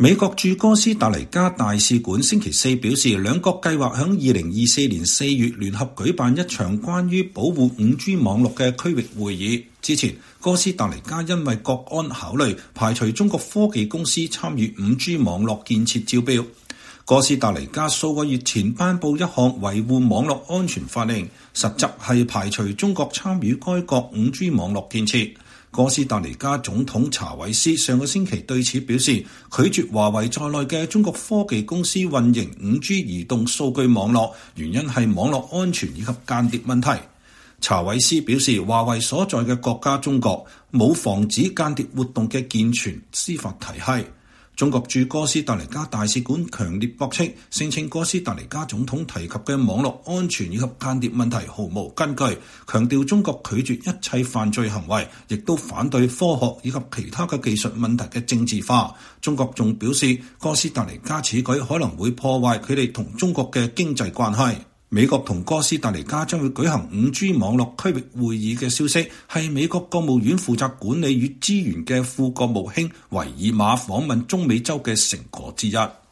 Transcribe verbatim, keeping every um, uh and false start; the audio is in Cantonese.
美國駐哥斯達黎加大使館星期四表示，兩國計劃喺二零二四年四月聯合舉辦一場關於保護五 G 網絡嘅區域會議。之前，哥斯達黎加因為國安考慮，排除中國科技公司參與五 G 網絡建設招標。哥斯達黎加數個月前頒布一項維護網絡安全法令，實質係排除中國參與該國五 G 網絡建設。哥斯達黎加總統查韋斯上個星期對此表示，拒絕華為在內嘅中國科技公司運營五 G 移動數據網絡，原因係網絡安全以及間諜問題。查韋斯表示，華為所在嘅國家中國冇防止間諜活動嘅健全司法體系。中國駐哥斯達黎加大使館強烈駁斥，聲稱哥斯達黎加總統提及嘅網絡安全以及間諜問題毫無根據，強調中國拒絕一切犯罪行為，亦都反對科學以及其他嘅技術問題嘅政治化。中國仲表示，哥斯達黎加此舉可能會破壞佢哋同中國嘅經濟關係。美國同哥斯達黎加將會舉行五 G 網絡區域會議嘅消息，係美國國務院負責管理與資源嘅副國務卿維爾馬訪問中美洲嘅成果之一。